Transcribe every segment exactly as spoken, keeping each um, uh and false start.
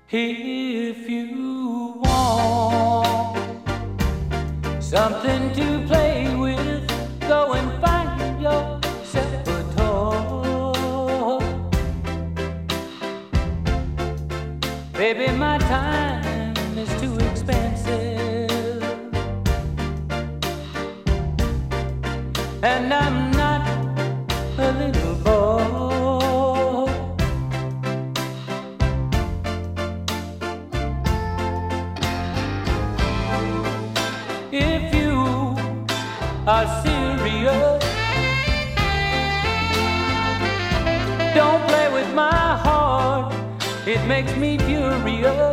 If you want something to play with, go and find yourself a toy. Baby, my time is too expensive, and I'm not a little boy. If you are serious, don't play with my heart, it makes me furious.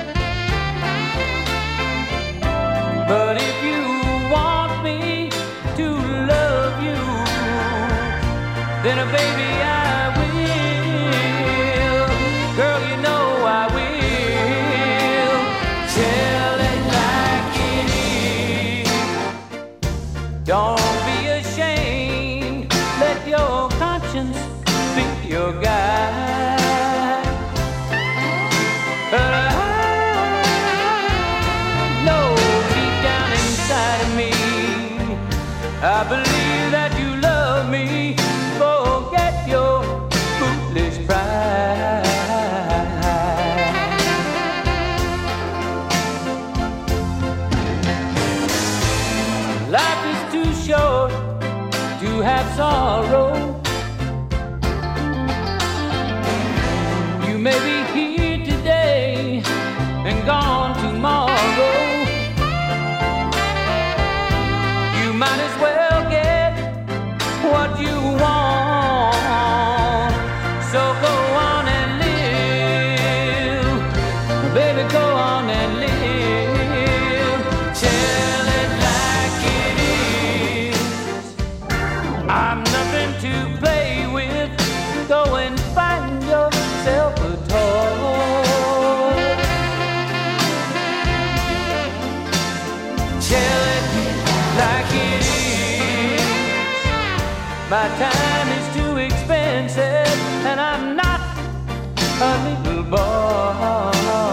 But if you want me to love you, then uh, baby I will. Girl, you know I will. Tell it like it is. Don't be ashamed, let your conscience be your guide. But I know deep down inside of me, I believe that you love me. Forget your foolish pride. Life is too short to have sorrow. You may be here today and gone tomorrow. You might as well get what you want. So go on and live, baby, go on and live. Tell it like it is. I'm nothing to play with. Go and find yourself a toy. Tell it like it is. My time is too expensive, and I'm not a little boy.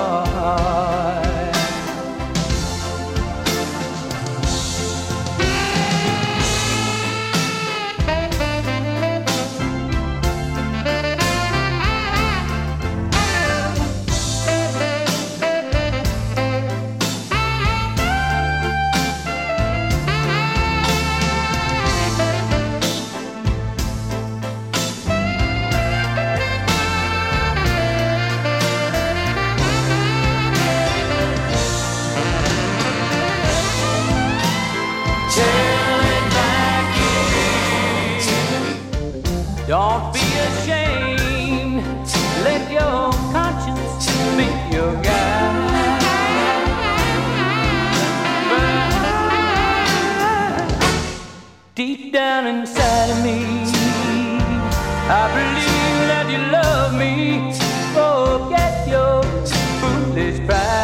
Don't be ashamed, let your conscience be your guide. But deep down inside of me, I believe that you love me. Forget your foolish pride.